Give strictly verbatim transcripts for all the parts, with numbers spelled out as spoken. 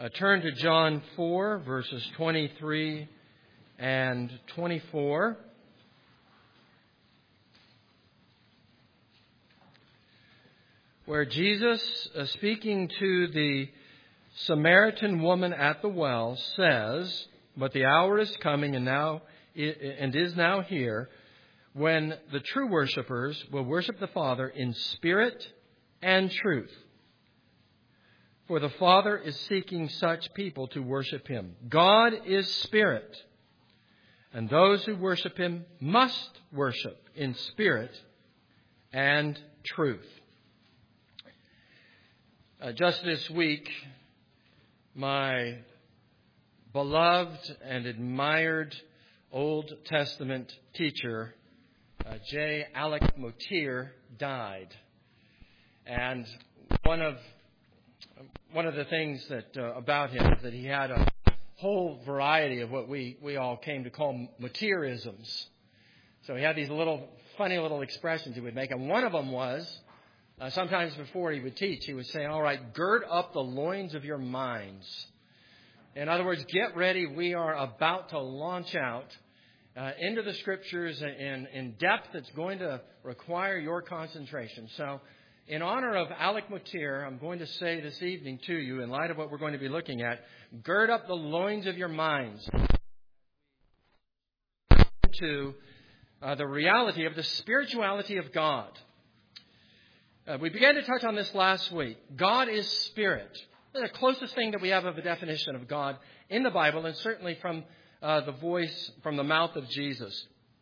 Uh, turn to John four, verses twenty-three and twenty-four. Where Jesus, uh, speaking to the Samaritan woman at the well, says, "But the hour is coming and now and is now here, when the true worshipers will worship the Father in spirit and truth. For the Father is seeking such people to worship Him. God is spirit, and those who worship Him must worship in spirit and truth." Uh, just this week, my beloved and admired Old Testament teacher, uh, J. Alec Motyer, died. And one of one of the things that uh, about him is that he had a whole variety of what we, we all came to call Motyerisms. So he had these little funny little expressions he would make, and one of them was, Uh, sometimes before he would teach, he would say, "All right, gird up the loins of your minds." In other words, get ready. We are about to launch out uh, into the Scriptures in, in depth that's going to require your concentration. So in honor of Alec Motyer, I'm going to say this evening to you, in light of what we're going to be looking at, gird up the loins of your minds to uh, the reality of the spirituality of God. Uh, we began to touch on this last week. God is spirit. The closest thing that we have of a definition of God in the Bible, and certainly from uh, the voice, from the mouth of Jesus.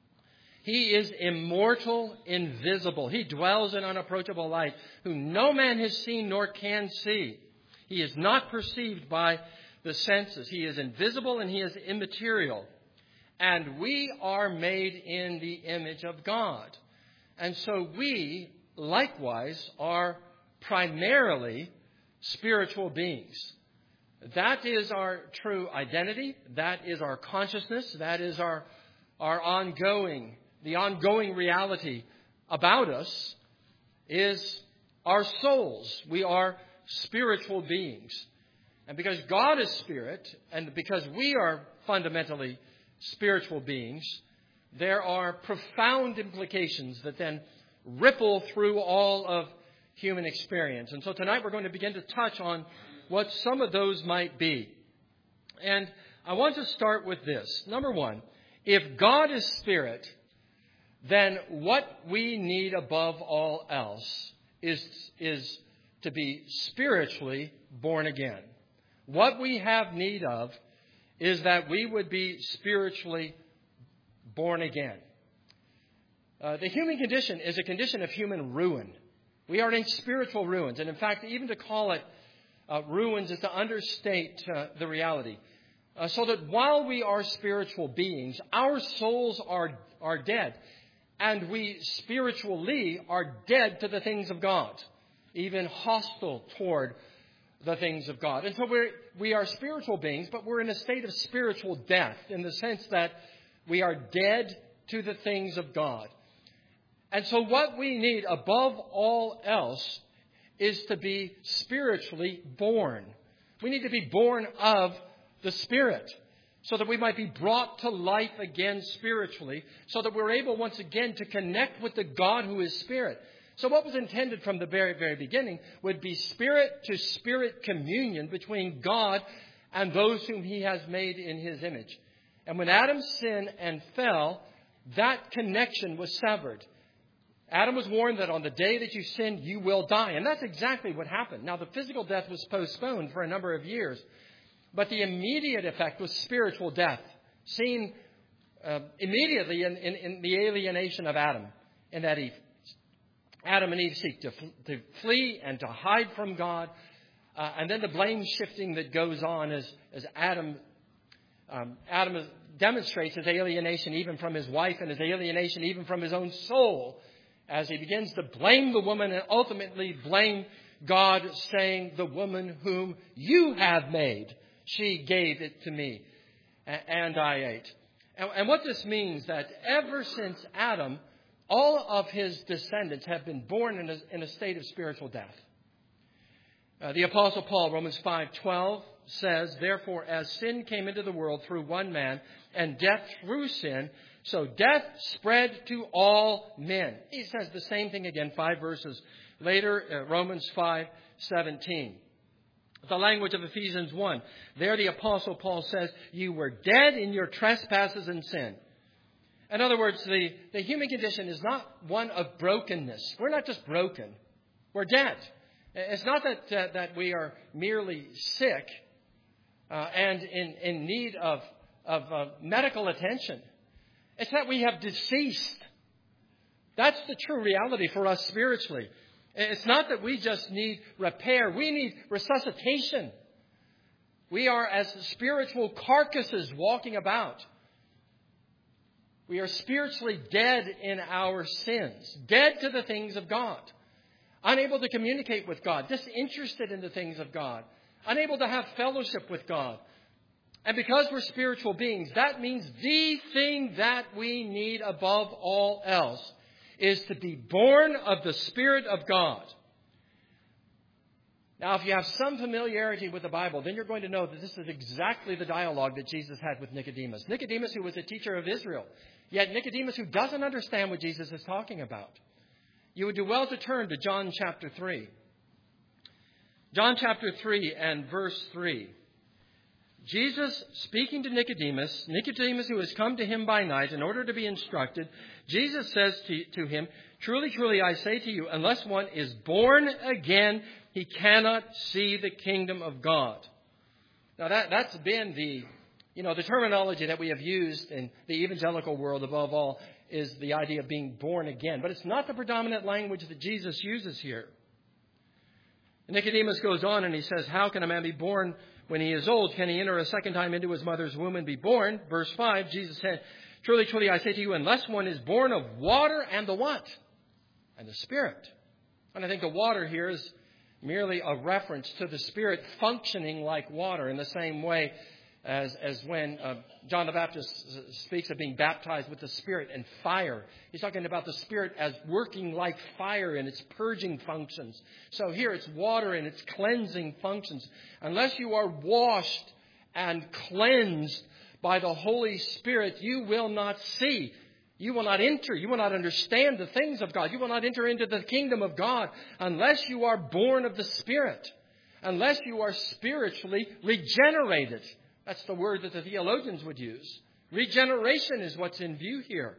He is immortal, invisible. He dwells in unapproachable light, whom no man has seen nor can see. He is not perceived by the senses. He is invisible and he is immaterial. And we are made in the image of God. And so we likewise are primarily spiritual beings. That is our true identity. That is our consciousness. That is our, our ongoing, the ongoing reality about us is our souls. We are spiritual beings. And because God is spirit, and because we are fundamentally spiritual beings, there are profound implications that then ripple through all of human experience. And so tonight we're going to begin to touch on what some of those might be. And I want to start with this. Number one, if God is spirit, then what we need above all else is, is to be spiritually born again. What we have need of is that we would be spiritually born again. Uh, the human condition is a condition of human ruin. We are in spiritual ruins. And in fact, even to call it uh, ruins is to understate uh, the reality. Uh, so that while we are spiritual beings, our souls are, are dead. And we spiritually are dead to the things of God. Even hostile toward the things of God. And so we're, we are spiritual beings, but we're in a state of spiritual death in the sense that we are dead to the things of God. And so what we need above all else is to be spiritually born. We need to be born of the Spirit so that we might be brought to life again spiritually, so that we're able once again to connect with the God who is Spirit. So what was intended from the very, very beginning would be spirit-to-spirit communion between God and those whom He has made in His image. And when Adam sinned and fell, that connection was severed. Adam was warned that on the day that you sin, you will die. And that's exactly what happened. Now, the physical death was postponed for a number of years. But the immediate effect was spiritual death, seen uh, immediately in, in, in the alienation of Adam and that Eve. Adam and Eve seek to, fl- to flee and to hide from God. Uh, and then the blame shifting that goes on as, as Adam, um, Adam is, demonstrates his alienation even from his wife and his alienation even from his own soul, as he begins to blame the woman and ultimately blame God, saying, "The woman whom you have made, she gave it to me, and I ate." And what this means, that ever since Adam, all of his descendants have been born in a, in a state of spiritual death. Uh, the Apostle Paul, Romans five twelve, says, therefore, as sin came into the world through one man, and death through sin, so death spread to all men. He says the same thing again five verses later, uh, Romans five seventeen. The language of Ephesians one. There the Apostle Paul says, you were dead in your trespasses and sin. In other words, the, the human condition is not one of brokenness. We're not just broken. We're dead. It's not that uh, that we are merely sick uh, and in, in need of, of uh, medical attention. It's that we have deceased. That's the true reality for us spiritually. It's not that we just need repair. We need resuscitation. We are as spiritual carcasses walking about. We are spiritually dead in our sins, dead to the things of God, unable to communicate with God, disinterested in the things of God, unable to have fellowship with God. And because we're spiritual beings, that means the thing that we need above all else is to be born of the Spirit of God. Now, if you have some familiarity with the Bible, then you're going to know that this is exactly the dialogue that Jesus had with Nicodemus. Nicodemus, who was a teacher of Israel, yet Nicodemus, who doesn't understand what Jesus is talking about. You would do well to turn to John chapter three. John chapter three and verse three. Jesus speaking to Nicodemus, Nicodemus who has come to him by night in order to be instructed, Jesus says to, to him, truly, truly, I say to you, unless one is born again, he cannot see the kingdom of God. Now that, that's been the, you know, the terminology that we have used in the evangelical world above all is the idea of being born again. But it's not the predominant language that Jesus uses here. Nicodemus goes on and he says, how can a man be born when he is old? Can he enter a second time into his mother's womb and be born? Verse five, Jesus said, truly, truly, I say to you, unless one is born of water and the what? And the Spirit. And I think the water here is merely a reference to the Spirit functioning like water in the same way as, as when uh, John the Baptist speaks of being baptized with the Spirit and fire. He's talking about the Spirit as working like fire in its purging functions. So here it's water in its cleansing functions. Unless you are washed and cleansed by the Holy Spirit, you will not see. You will not enter. You will not understand the things of God. You will not enter into the kingdom of God unless you are born of the Spirit. Unless you are spiritually regenerated. That's the word that the theologians would use. Regeneration is what's in view here.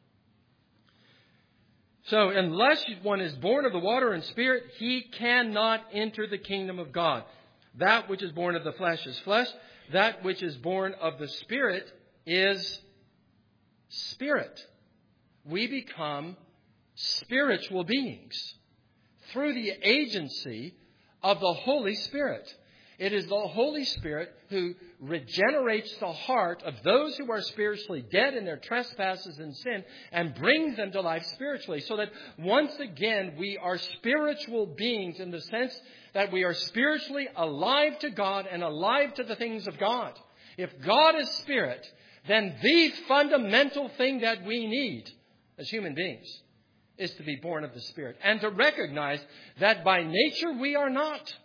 So unless one is born of the water and Spirit, he cannot enter the kingdom of God. That which is born of the flesh is flesh. That which is born of the Spirit is spirit. We become spiritual beings through the agency of the Holy Spirit. It is the Holy Spirit who regenerates the heart of those who are spiritually dead in their trespasses and sin and brings them to life spiritually, so that once again we are spiritual beings in the sense that we are spiritually alive to God and alive to the things of God. If God is Spirit, then the fundamental thing that we need as human beings is to be born of the Spirit and to recognize that by nature we are not.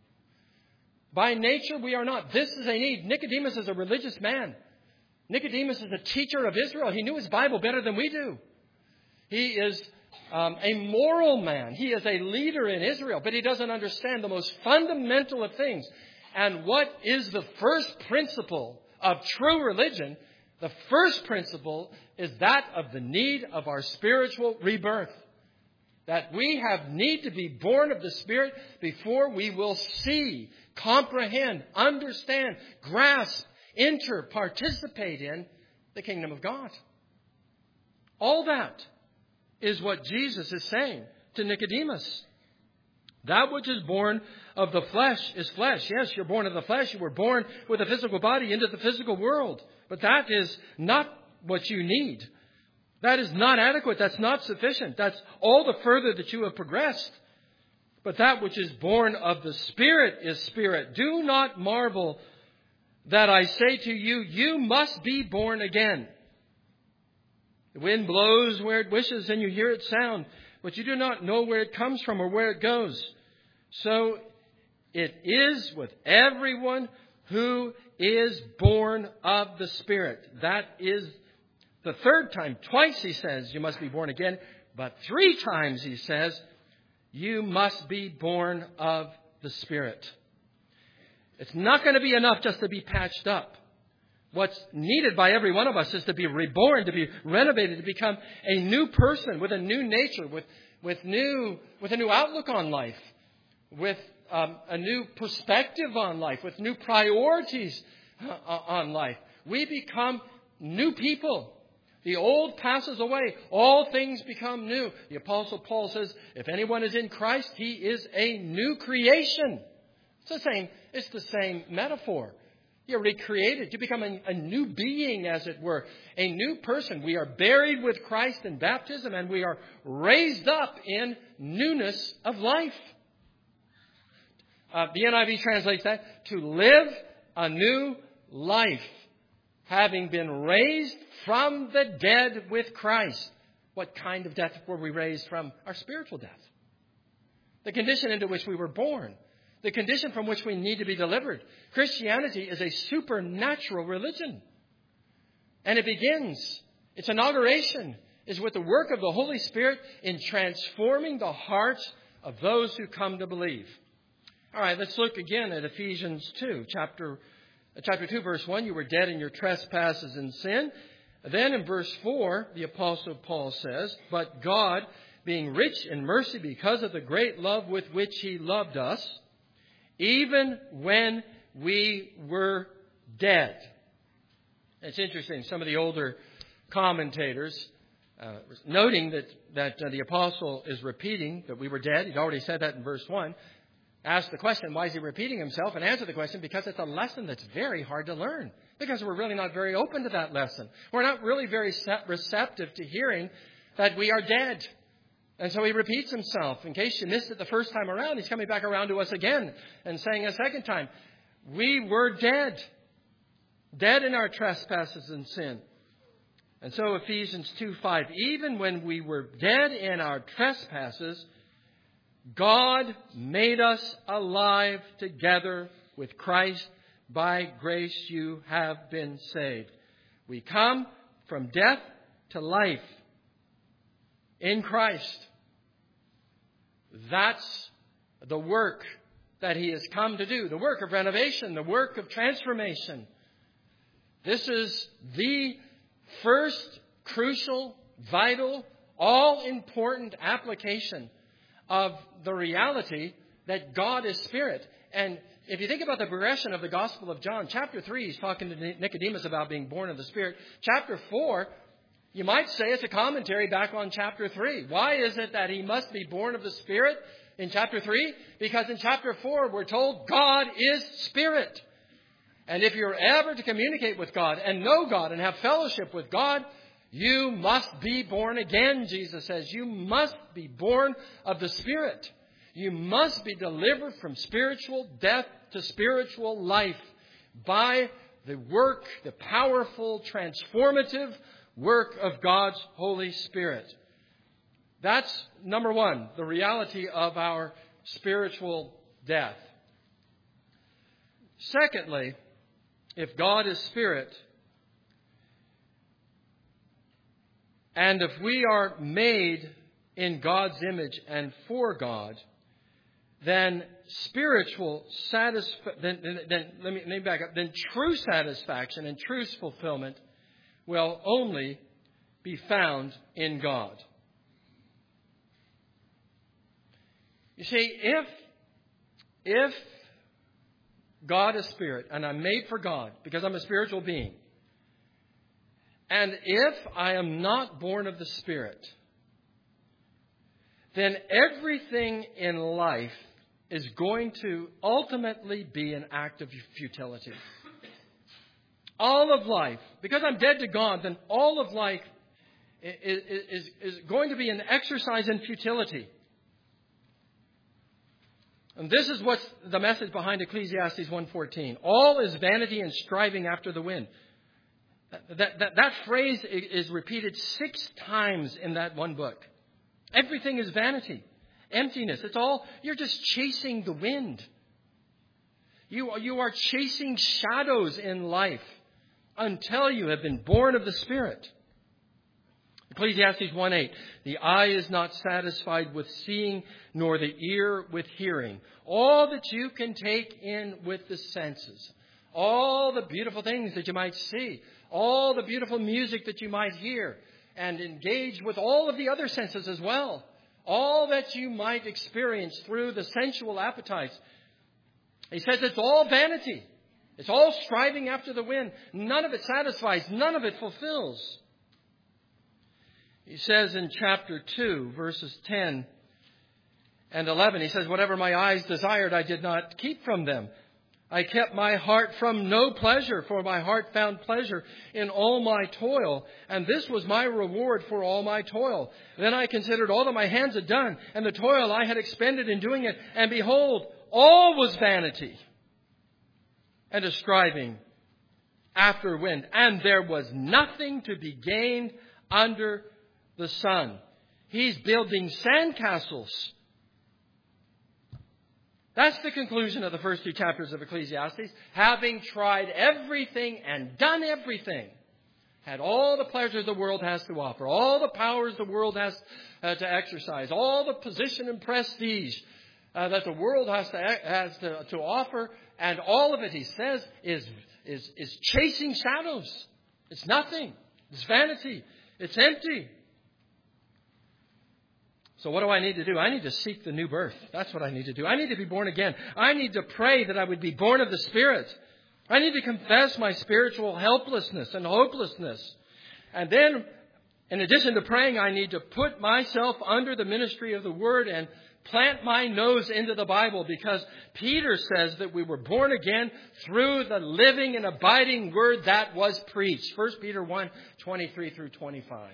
By nature, we are not. This is a need. Nicodemus is a religious man. Nicodemus is a teacher of Israel. He knew his Bible better than we do. He is um, a moral man. He is a leader in Israel, but he doesn't understand the most fundamental of things. And what is the first principle of true religion? The first principle is that of the need of our spiritual rebirth. That we have need to be born of the Spirit before we will see, comprehend, understand, grasp, enter, participate in the kingdom of God. All that is what Jesus is saying to Nicodemus. That which is born of the flesh is flesh. Yes, you're born of the flesh. You were born with a physical body into the physical world. But that is not what you need. That is not adequate. That's not sufficient. That's all the further that you have progressed. But that which is born of the Spirit is spirit. Do not marvel that I say to you, you must be born again. The wind blows where it wishes and you hear its sound, but you do not know where it comes from or where it goes. So It is with everyone who is born of the Spirit. That is the third time. Twice he says you must be born again. But three times he says you must be born of the Spirit. It's not going to be enough just to be patched up. What's needed by every one of us is to be reborn, to be renovated, to become a new person with a new nature, with, with, new, with a new outlook on life, with um, a new perspective on life, with new priorities uh, on life. We become new people. The old passes away. All things become new. The Apostle Paul says, if anyone is in Christ, he is a new creation. It's the same, it's the same metaphor. You're recreated. You become a, a new being, as it were. A new person. We are buried with Christ in baptism, and we are raised up in newness of life. Uh, the N I V translates that, to live a new life, having been raised from the dead with Christ. What kind of death were we raised from? Our spiritual death. The condition into which we were born. The condition from which we need to be delivered. Christianity is a supernatural religion. And it begins, its inauguration is with the work of the Holy Spirit in transforming the hearts of those who come to believe. All right, let's look again at Ephesians two, chapter, chapter two, verse one. You were dead in your trespasses and sin. Then in verse four, the Apostle Paul says, but God, being rich in mercy because of the great love with which he loved us, even when we were dead. It's interesting. Some of the older commentators, uh, noting that, that uh, the apostle is repeating that we were dead. He'd already said that in verse one. Asked the question, why is he repeating himself? And answered the question, because it's a lesson that's very hard to learn. Because we're really not very open to that lesson. We're not really very receptive to hearing that we are dead. And so he repeats himself. In case you missed it the first time around, he's coming back around to us again and saying a second time, we were dead. Dead in our trespasses and sin. And so Ephesians two five, even when we were dead in our trespasses, God made us alive together with Christ. By grace you have been saved. We come from death to life in Christ. That's the work that he has come to do. The work of renovation, the work of transformation. This is the first crucial, vital, all-important application of the reality that God is Spirit. And if you think about the progression of the Gospel of John, chapter three, he's talking to Nicodemus about being born of the Spirit. Chapter four, you might say it's a commentary back on chapter three. Why is it that he must be born of the Spirit in chapter three? Because in chapter four, we're told God is Spirit. And if you're ever to communicate with God and know God and have fellowship with God, you must be born again, Jesus says. You must be born of the Spirit. You must be delivered from spiritual death to spiritual life by the work, the powerful, transformative work of God's Holy Spirit. That's number one, the reality of our spiritual death. Secondly, if God is Spirit, and if we are made in God's image and for God, then spiritual satisfaction, then, then, then let, me, let me back up, then true satisfaction and true fulfillment will only be found in God. You see, if, if God is Spirit, and I'm made for God because I'm a spiritual being, and if I am not born of the Spirit, then everything in life is going to ultimately be an act of futility. All of life, because I'm dead to God, then all of life is, is, is going to be an exercise in futility. And this is what's the message behind Ecclesiastes one fourteen. All is vanity and striving after the wind. That, that, that phrase is repeated six times in that one book. Everything is vanity, emptiness. It's all, you're just chasing the wind. You, you are chasing shadows in life until you have been born of the Spirit. Ecclesiastes one eight, the eye is not satisfied with seeing, nor the ear with hearing. All that you can take in with the senses, all the beautiful things that you might see, all the beautiful music that you might hear, and engage with all of the other senses as well. All that you might experience through the sensual appetites. He says it's all vanity. It's all striving after the wind. None of it satisfies. None of it fulfills. He says in chapter two, verses ten and eleven, he says, whatever my eyes desired, I did not keep from them. I kept my heart from no pleasure, for my heart found pleasure in all my toil, and this was my reward for all my toil. Then I considered all that my hands had done, and the toil I had expended in doing it, and behold, all was vanity and a striving after wind, and there was nothing to be gained under the sun. He's building sandcastles. That's the conclusion of the first two chapters of Ecclesiastes. Having tried everything and done everything, had all the pleasures the world has to offer, all the powers the world has uh, to exercise, all the position and prestige uh, that the world has to has to, to offer, and all of it, he says, is is is chasing shadows. It's nothing. It's vanity. It's empty. So what do I need to do? I need to seek the new birth. That's what I need to do. I need to be born again. I need to pray that I would be born of the Spirit. I need to confess my spiritual helplessness and hopelessness. And then, in addition to praying, I need to put myself under the ministry of the Word and plant my nose into the Bible, because Peter says that we were born again through the living and abiding Word that was preached. First Peter one, twenty-three through twenty-five.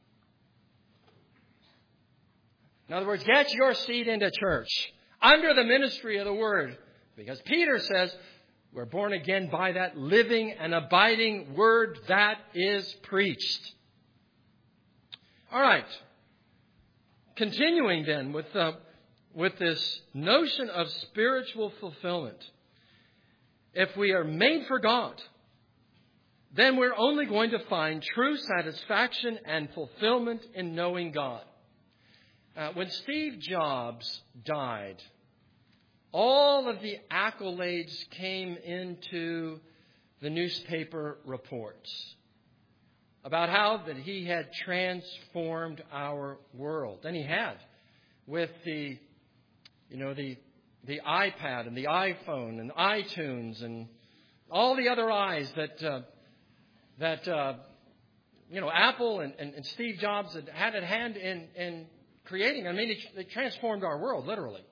In other words, get your seat into church under the ministry of the Word. Because Peter says we're born again by that living and abiding Word that is preached. All right. Continuing then with, uh, with this notion of spiritual fulfillment. If we are made for God, then we're only going to find true satisfaction and fulfillment in knowing God. Uh, when Steve Jobs died, all of the accolades came into the newspaper reports about how that he had transformed our world. And he had, with the, you know, the the iPad and the iPhone and iTunes and all the other I's that uh, that uh, you know Apple and, and, and Steve Jobs had had at hand in in creating. I mean, it, it transformed our world, literally.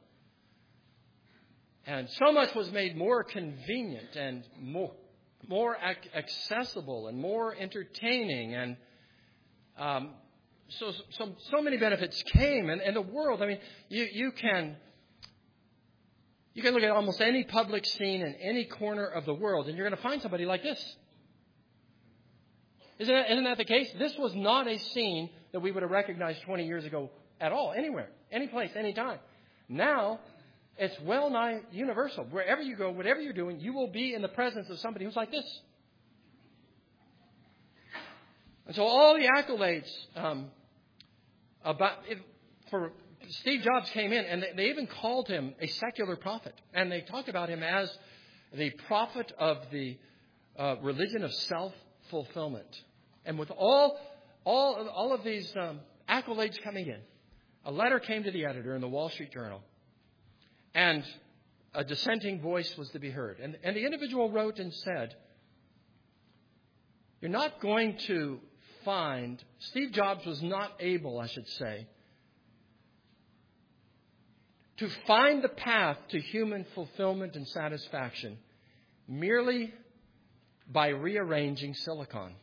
And so much was made more convenient and more, more ac- accessible and more entertaining. And um, so, so, so many benefits came. And, and the world, I mean, you, you can you can look at almost any public scene in any corner of the world, and you're going to find somebody like this. Isn't that, isn't that the case? This was not a scene that we would have recognized twenty years ago at all, anywhere, any place, any time. Now, it's well nigh universal. Wherever you go, whatever you're doing, you will be in the presence of somebody who's like this. And so all the accolades um, about if, for Steve Jobs came in, and they, they even called him a secular prophet. And they talked about him as the prophet of the uh, religion of self-fulfillment. And with all, all, all of these um, accolades coming in, a letter came to the editor in the Wall Street Journal, and a dissenting voice was to be heard. And, and the individual wrote and said, you're not going to find, Steve Jobs was not able, I should say, to find the path to human fulfillment and satisfaction merely by rearranging silicon.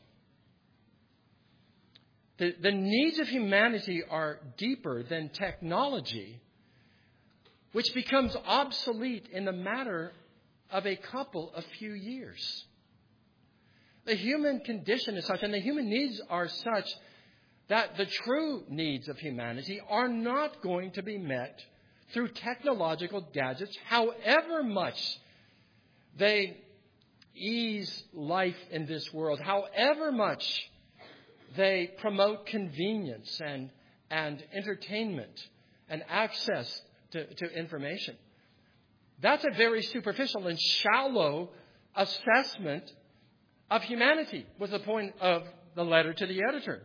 The, the needs of humanity are deeper than technology, which becomes obsolete in the matter of a couple of few years. The human condition is such, and the human needs are such, that the true needs of humanity are not going to be met through technological gadgets, however much they ease life in this world, however much they promote convenience and, and entertainment and access to, to information. That's a very superficial and shallow assessment of humanity, was the point of the letter to the editor.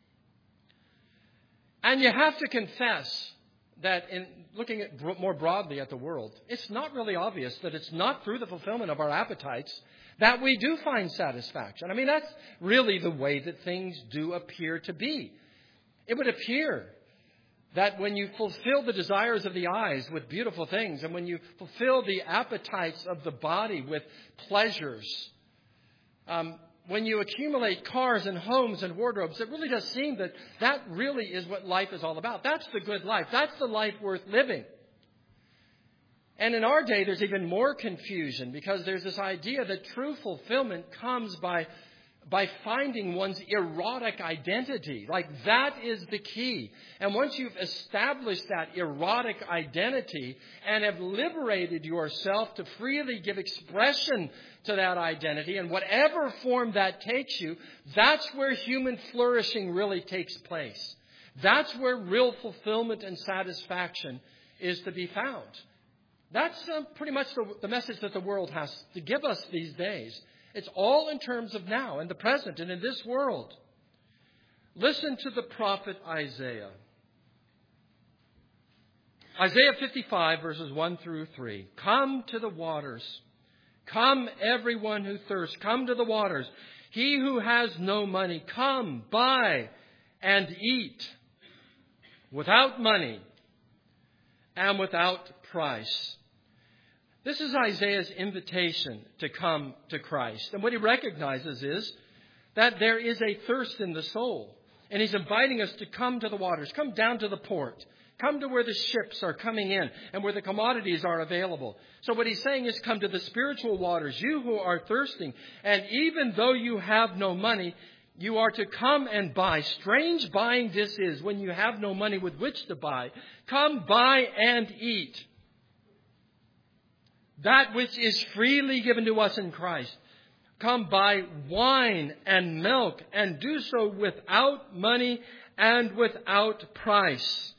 And you have to confess that in looking at more broadly at the world, it's not really obvious that it's not through the fulfillment of our appetites that we do find satisfaction. I mean, that's really the way that things do appear to be. It would appear that when you fulfill the desires of the eyes with beautiful things, and when you fulfill the appetites of the body with pleasures, um, when you accumulate cars and homes and wardrobes, it really does seem that that really is what life is all about. That's the good life. That's the life worth living. And in our day, there's even more confusion because there's this idea that true fulfillment comes by, by finding one's erotic identity. Like that is the key. And once you've established that erotic identity and have liberated yourself to freely give expression to that identity, and whatever form that takes you, that's where human flourishing really takes place. That's where real fulfillment and satisfaction is to be found. That's uh, pretty much the, the message that the world has to give us these days. It's all in terms of now and the present and in this world. Listen to the prophet Isaiah. Isaiah fifty-five, verses one through three. Come to the waters. Come, everyone who thirsts. Come to the waters. He who has no money, come, buy and eat without money and without price. This is Isaiah's invitation to come to Christ. And what he recognizes is that there is a thirst in the soul. And he's inviting us to come to the waters, come down to the port, come to where the ships are coming in and where the commodities are available. So what he's saying is come to the spiritual waters, you who are thirsting. And even though you have no money, you are to come and buy. Strange buying this is when you have no money with which to buy. Come buy and eat that which is freely given to us in Christ. Come buy wine and milk and do so without money and without price.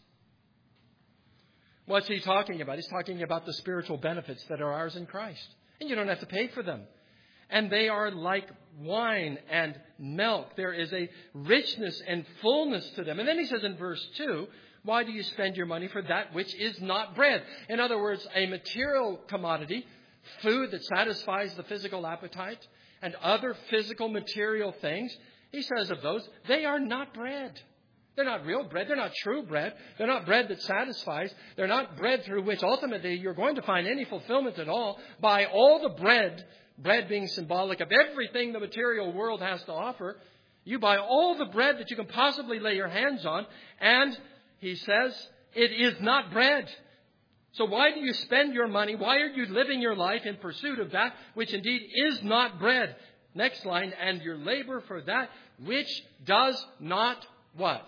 What's he talking about? He's talking about the spiritual benefits that are ours in Christ. And you don't have to pay for them. And they are like wine and milk. There is a richness and fullness to them. And then he says in verse two, why do you spend your money for that which is not bread? In other words, a material commodity, food that satisfies the physical appetite, and other physical material things. He says of those, they are not bread. They're not real bread. They're not true bread. They're not bread that satisfies. They're not bread through which ultimately you're going to find any fulfillment at all. Buy all the bread, bread being symbolic of everything the material world has to offer. You buy all the bread that you can possibly lay your hands on, and he says, it is not bread. So why do you spend your money? Why are you living your life in pursuit of that which indeed is not bread? Next line, and your labor for that which does not what?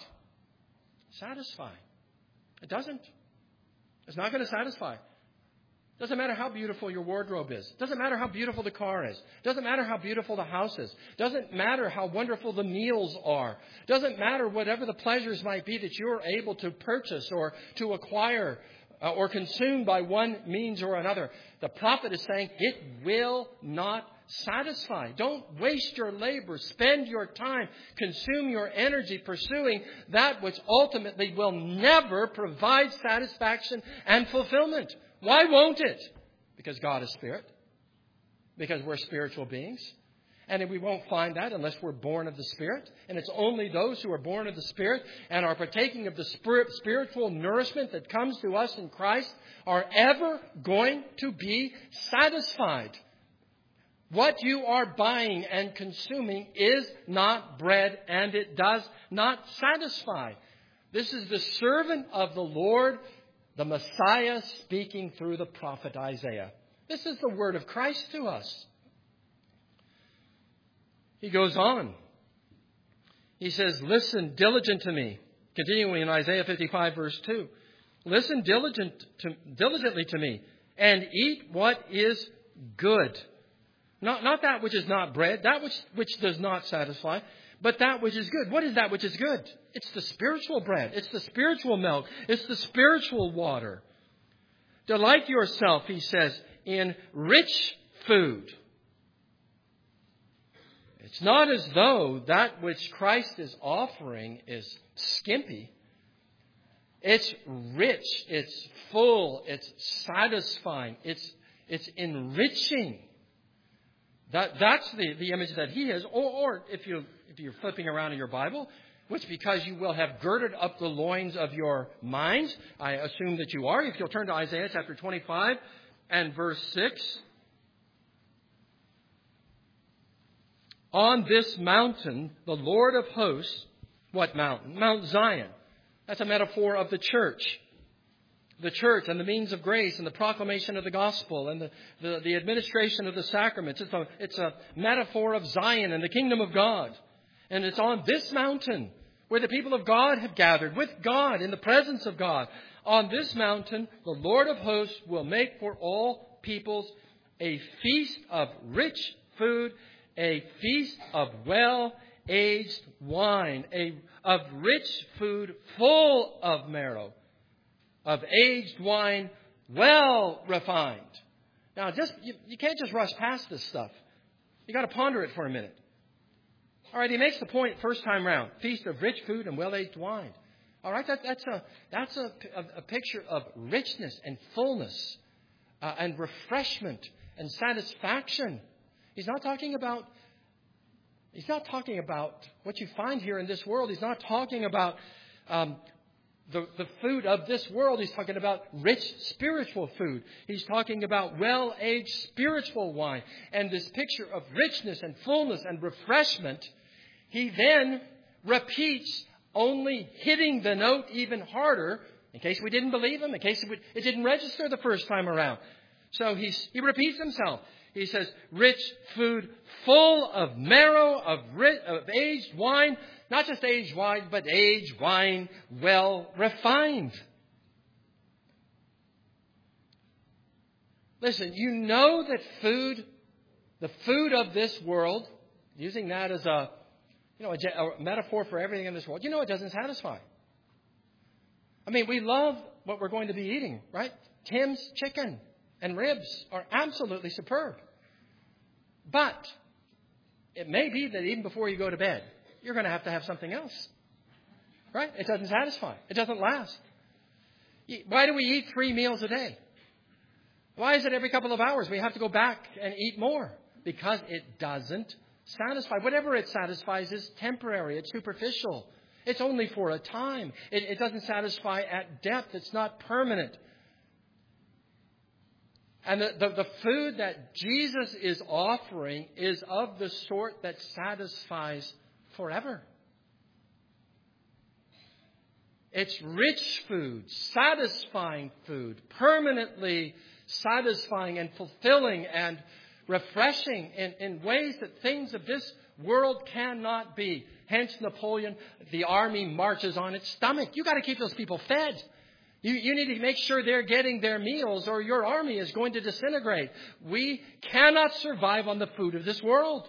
Satisfy. It doesn't. It's not going to satisfy. Doesn't matter how beautiful your wardrobe is. Doesn't matter how beautiful the car is. Doesn't matter how beautiful the house is. Doesn't matter how wonderful the meals are. Doesn't matter whatever the pleasures might be that you're able to purchase or to acquire uh, or consume by one means or another. The prophet is saying it will not satisfy. Don't waste your labor. Spend your time. Consume your energy pursuing that which ultimately will never provide satisfaction and fulfillment. Why won't it? Because God is spirit. Because we're spiritual beings. And we won't find that unless we're born of the Spirit. And it's only those who are born of the Spirit and are partaking of the spirit, spiritual nourishment that comes to us in Christ are ever going to be satisfied. What you are buying and consuming is not bread, and it does not satisfy. This is the servant of the Lord, the Messiah, speaking through the prophet Isaiah. This is the word of Christ to us. He goes on. He says, listen diligent to me. Continuing in Isaiah fifty-five, verse two. Listen diligent to, diligently to me, and eat what is good. Not, not that which is not bread, that which, which does not satisfy, but that which is good. What is that which is good? It's the spiritual bread. It's the spiritual milk. It's the spiritual water. Delight yourself, he says, in rich food. It's not as though that which Christ is offering is skimpy. It's rich. It's full. It's satisfying. It's, it's enriching. That, that's the, the image that he has. Or, or if, you, if you're flipping around in your Bible, which because you will have girded up the loins of your minds, I assume that you are. If you'll turn to Isaiah chapter twenty-five and verse six. On this mountain, the Lord of hosts, what mountain? Mount Zion. That's a metaphor of the church. The church and the means of grace and the proclamation of the gospel and the, the, the administration of the sacraments. It's a, it's a metaphor of Zion and the kingdom of God. And it's on this mountain where the people of God have gathered with God in the presence of God. On this mountain, the Lord of hosts will make for all peoples a feast of rich food, a feast of well-aged wine, a, of rich food full of marrow, of aged wine well refined. Now, just you, you can't just rush past this stuff. You got to ponder it for a minute. All right, he makes the point first time round: feast of rich food and well-aged wine. All right, that, that's a that's a, a, a picture of richness and fullness uh, and refreshment and satisfaction. He's not talking about. He's not talking about what you find here in this world. He's not talking about um, the the food of this world. He's talking about rich spiritual food. He's talking about well-aged spiritual wine, and this picture of richness and fullness and refreshment. He then repeats, only hitting the note even harder, in case we didn't believe him, in case it, would, it didn't register the first time around. So he's, he repeats himself. He says, rich food full of marrow, of, rich, of aged wine, not just aged wine, but aged wine well refined. Listen, you know that food, the food of this world, using that as a, you know, a, a metaphor for everything in this world, you know it doesn't satisfy. I mean, we love what we're going to be eating, right? Tim's chicken and ribs are absolutely superb. But it may be that even before you go to bed, you're going to have to have something else. Right? It doesn't satisfy. It doesn't last. Why do we eat three meals a day? Why is it every couple of hours we have to go back and eat more? Because it doesn't satisfy. Whatever it satisfies is temporary. It's superficial. It's only for a time. It, it doesn't satisfy at depth. It's not permanent. And the, the, the food that Jesus is offering is of the sort that satisfies forever. It's rich food, satisfying food, permanently satisfying and fulfilling and refreshing in, in ways that things of this world cannot be. Hence Napoleon, the army marches on its stomach. You've got to keep those people fed. You, you need to make sure they're getting their meals or your army is going to disintegrate. We cannot survive on the food of this world.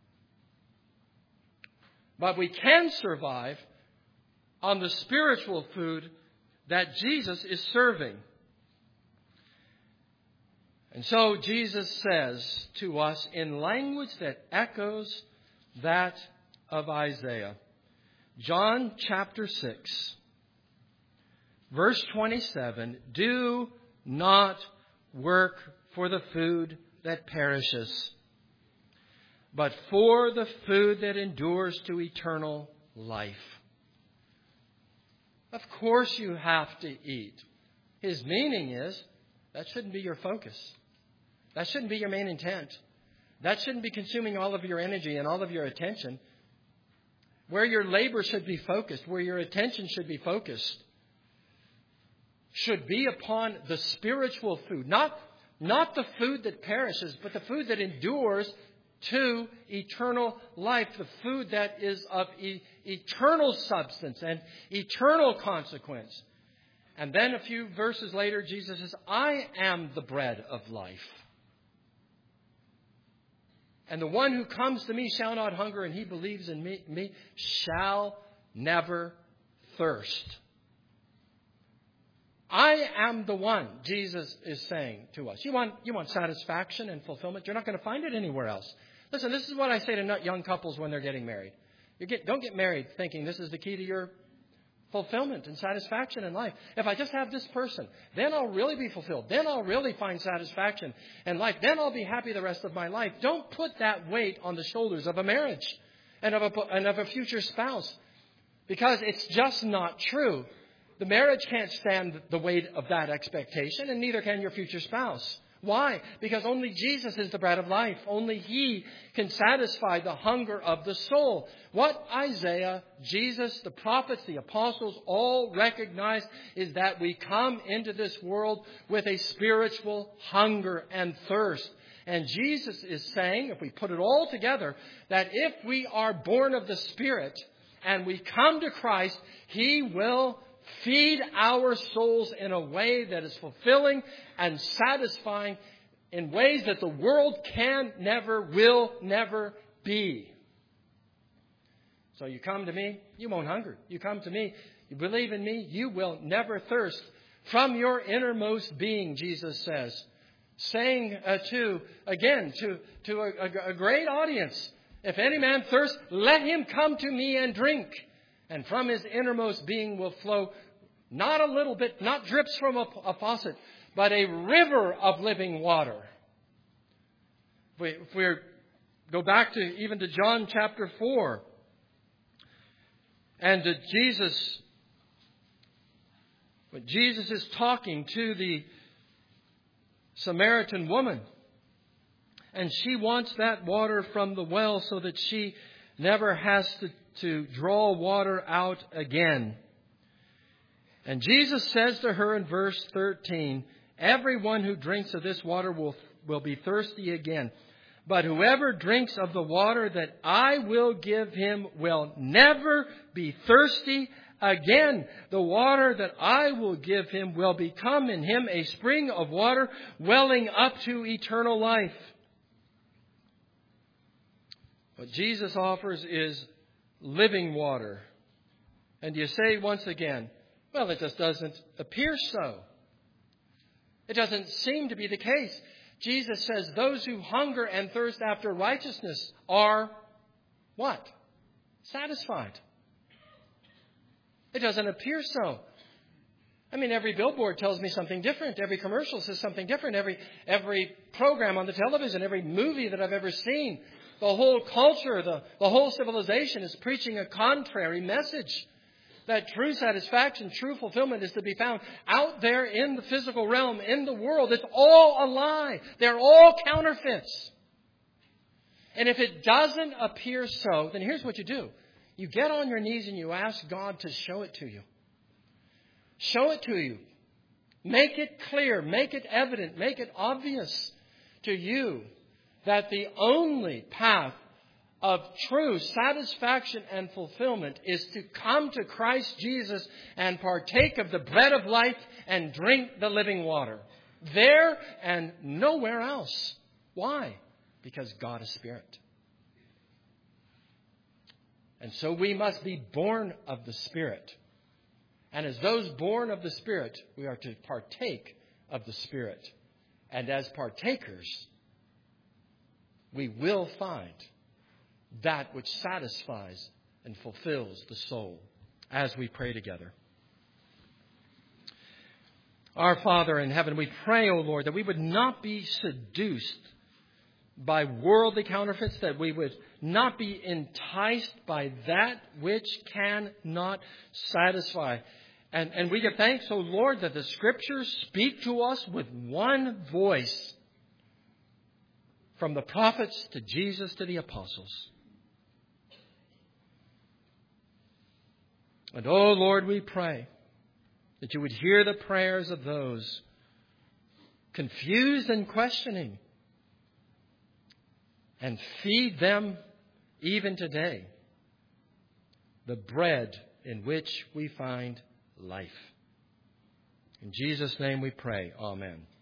But we can survive on the spiritual food that Jesus is serving. And so Jesus says to us in language that echoes that of Isaiah. John chapter six. Verse twenty-seven, do not work for the food that perishes, but for the food that endures to eternal life. Of course you have to eat. His meaning is that shouldn't be your focus. That shouldn't be your main intent. That shouldn't be consuming all of your energy and all of your attention. Where your labor should be focused, where your attention should be focused, should be upon the spiritual food. Not, not the food that perishes, but the food that endures to eternal life. The food that is of e- eternal substance and eternal consequence. And then a few verses later, Jesus says, I am the bread of life. And the one who comes to me shall not hunger, and he believes in me, me shall never thirst. I am the one, Jesus is saying to us. You want, you want satisfaction and fulfillment? You're not going to find it anywhere else. Listen, this is what I say to young couples when they're getting married. You get, don't get married thinking this is the key to your fulfillment and satisfaction in life. If I just have this person, then I'll really be fulfilled. Then I'll really find satisfaction in life. Then I'll be happy the rest of my life. Don't put that weight on the shoulders of a marriage and of a, and of a future spouse, because it's just not true. The marriage can't stand the weight of that expectation, and neither can your future spouse. Why? Because only Jesus is the bread of life. Only He can satisfy the hunger of the soul. What Isaiah, Jesus, the prophets, the apostles all recognize is that we come into this world with a spiritual hunger and thirst. And Jesus is saying, if we put it all together, that if we are born of the Spirit and we come to Christ, He will feed our souls in a way that is fulfilling and satisfying in ways that the world can never, will never be. So you come to me, you won't hunger. You come to me, you believe in me, you will never thirst. From your innermost being, Jesus says, saying uh, to, again, to, to a, a, a great audience, if any man thirst, let him come to me and drink. And from his innermost being will flow not a little bit, not drips from a, a faucet, but a river of living water. If we, if we go back to even to John chapter four, and to Jesus, when Jesus is talking to the Samaritan woman, and she wants that water from the well so that she never has to, to draw water out again. And Jesus says to her in verse thirteen, everyone who drinks of this water will, will be thirsty again. But whoever drinks of the water that I will give him will never be thirsty again. The water that I will give him will become in him a spring of water welling up to eternal life. What Jesus offers is living water. And you say once again, well, it just doesn't appear so. It doesn't seem to be the case. Jesus says those who hunger and thirst after righteousness are what? Satisfied. It doesn't appear so. I mean, every billboard tells me something different. Every commercial says something different. Every, every program on the television, every movie that I've ever seen, the whole culture, the, the whole civilization is preaching a contrary message. That true satisfaction, true fulfillment is to be found out there in the physical realm, in the world. It's all a lie. They're all counterfeits. And if it doesn't appear so, then here's what you do. You get on your knees and you ask God to show it to you. Show it to you. Make it clear. Make it evident. Make it obvious to you that the only path of true satisfaction and fulfillment is to come to Christ Jesus and partake of the bread of life and drink the living water. There and nowhere else. Why? Because God is Spirit. And so we must be born of the Spirit. And as those born of the Spirit, we are to partake of the Spirit. And as partakers, we will find that which satisfies and fulfills the soul as we pray together. Our Father in heaven, we pray, O Lord, that we would not be seduced by worldly counterfeits, that we would not be enticed by that which cannot satisfy. And, and we give thanks, O Lord, that the Scriptures speak to us with one voice, from the prophets to Jesus to the apostles. And, oh Lord, we pray that you would hear the prayers of those confused and questioning, and feed them even today the bread in which we find life. In Jesus' name we pray. Amen.